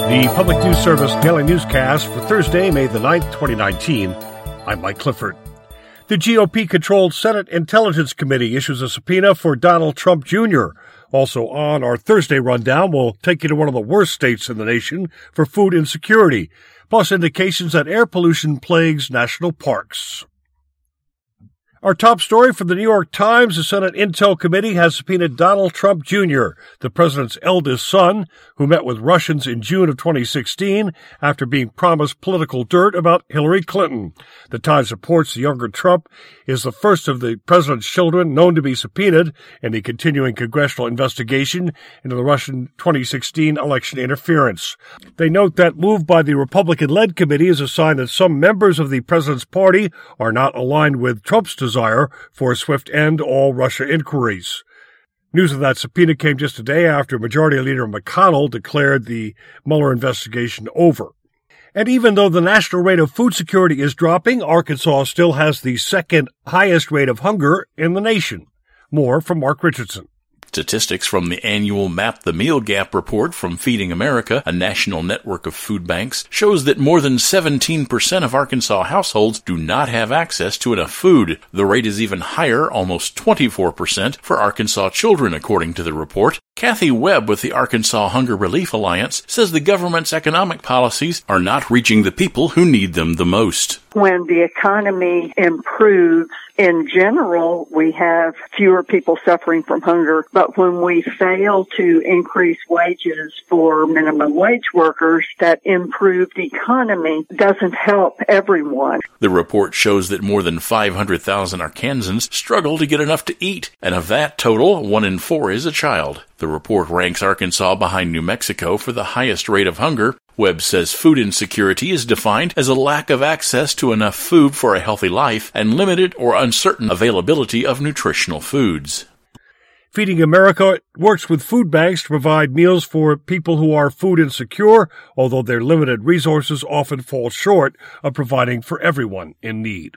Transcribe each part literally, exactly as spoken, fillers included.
The Public News Service Daily Newscast for Thursday, May the ninth, twenty nineteen. I'm Mike Clifford. The G O P-controlled Senate Intelligence Committee issues a subpoena for Donald Trump Junior Also on our Thursday rundown, we'll take you to one of the worst states in the nation for food insecurity, plus indications that air pollution plagues national parks. Our top story from the New York Times, the Senate Intel Committee has subpoenaed Donald Trump Junior, the president's eldest son, who met with Russians in June of twenty sixteen after being promised political dirt about Hillary Clinton. The Times reports the younger Trump is the first of the president's children known to be subpoenaed in the continuing congressional investigation into the Russian twenty sixteen election interference. They note that move by the Republican-led committee is a sign that some members of the president's party are not aligned with Trump's desire for a swift end to all Russia inquiries. News of that subpoena came just a day after Majority Leader McConnell declared the Mueller investigation over. And even though the national rate of food security is dropping, Arkansas still has the second highest rate of hunger in the nation. More from Mark Richardson. Statistics from the annual Map the Meal Gap report from Feeding America, a national network of food banks, shows that more than seventeen percent of Arkansas households do not have access to enough food. The rate is even higher, almost twenty-four percent, for Arkansas children, according to the report. Kathy Webb with the Arkansas Hunger Relief Alliance says the government's economic policies are not reaching the people who need them the most. When the economy improves, in general, we have fewer people suffering from hunger. But when we fail to increase wages for minimum wage workers, that improved economy doesn't help everyone. The report shows that more than five hundred thousand Arkansans struggle to get enough to eat, and of that total, one in four is a child. The report ranks Arkansas behind New Mexico for the highest rate of hunger. Webb says food insecurity is defined as a lack of access to enough food for a healthy life and limited or uncertain availability of nutritional foods. Feeding America works with food banks to provide meals for people who are food insecure, although their limited resources often fall short of providing for everyone in need.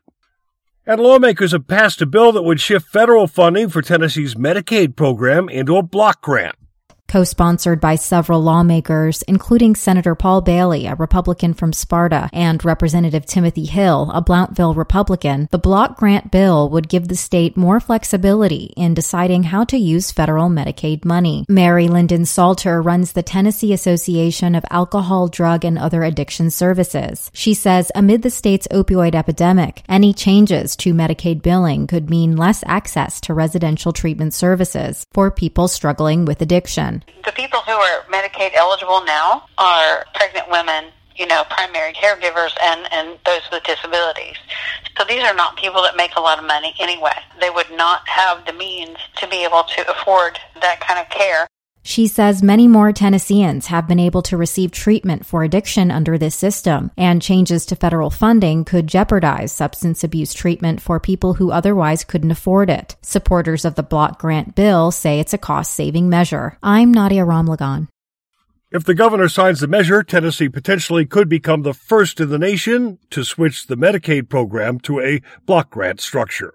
And lawmakers have passed a bill that would shift federal funding for Tennessee's Medicaid program into a block grant. Co-sponsored by several lawmakers, including Senator Paul Bailey, a Republican from Sparta, and Representative Timothy Hill, a Blountville Republican, the block grant bill would give the state more flexibility in deciding how to use federal Medicaid money. Mary Lyndon Salter runs the Tennessee Association of Alcohol, Drug, and Other Addiction Services. She says amid the state's opioid epidemic, any changes to Medicaid billing could mean less access to residential treatment services for people struggling with addiction. The people who are Medicaid eligible now are pregnant women, you know, primary caregivers, and, and those with disabilities. So these are not people that make a lot of money anyway. They would not have the means to be able to afford that kind of care. She says many more Tennesseans have been able to receive treatment for addiction under this system, and changes to federal funding could jeopardize substance abuse treatment for people who otherwise couldn't afford it. Supporters of the block grant bill say it's a cost-saving measure. I'm Nadia Ramlagan. If the governor signs the measure, Tennessee potentially could become the first in the nation to switch the Medicaid program to a block grant structure.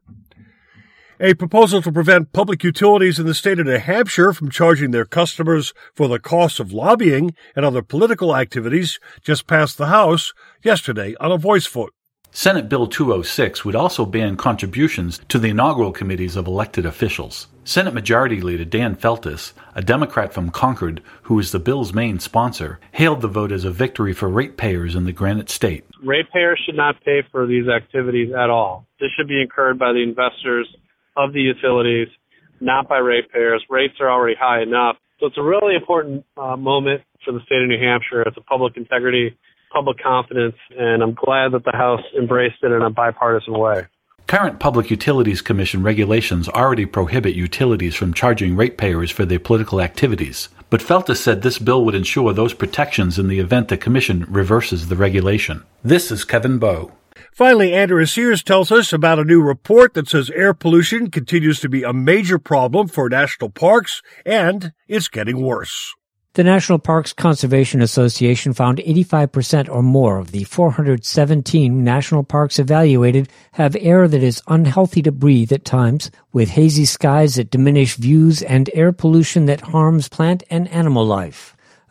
A proposal to prevent public utilities in the state of New Hampshire from charging their customers for the cost of lobbying and other political activities just passed the House yesterday on a voice vote. Senate Bill two oh six would also ban contributions to the inaugural committees of elected officials. Senate Majority Leader Dan Feltes, a Democrat from Concord, who is the bill's main sponsor, hailed the vote as a victory for ratepayers in the Granite State. Ratepayers should not pay for these activities at all. This should be incurred by the investors of the utilities, not by ratepayers. Rates are already high enough. So it's a really important uh, moment for the state of New Hampshire. It's a public integrity, public confidence, and I'm glad that the House embraced it in a bipartisan way. Current Public Utilities Commission regulations already prohibit utilities from charging ratepayers for their political activities, but Feltes said this bill would ensure those protections in the event the Commission reverses the regulation. This is Kevin Bowe. Finally, Andrea Sears tells us about a new report that says air pollution continues to be a major problem for national parks, and it's getting worse. The National Parks Conservation Association found eighty-five percent or more of the four hundred seventeen national parks evaluated have air that is unhealthy to breathe at times, with hazy skies that diminish views and air pollution that harms plant and animal life.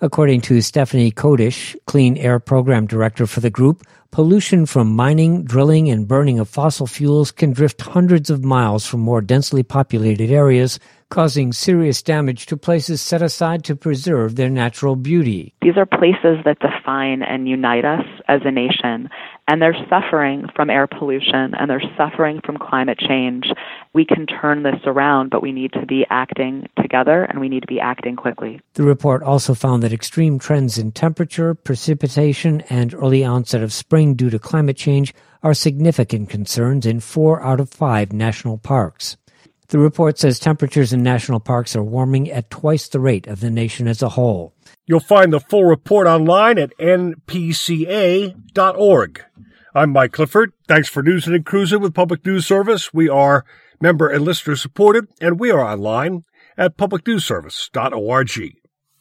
According to Stephanie Kodish, Clean Air Program Director for the group, pollution from mining, drilling, and burning of fossil fuels can drift hundreds of miles from more densely populated areas, causing serious damage to places set aside to preserve their natural beauty. These are places that define and unite us as a nation, and they're suffering from air pollution, and they're suffering from climate change. We can turn this around, but we need to be acting together, and we need to be acting quickly. The report also found that extreme trends in temperature, precipitation, and early onset of spring due to climate change are significant concerns in four out of five national parks. The report says temperatures in national parks are warming at twice the rate of the nation as a whole. You'll find the full report online at N P C A dot org. I'm Mike Clifford. Thanks for News and Cruising with Public News Service. We are member and listener supported, and we are online at public news service dot org.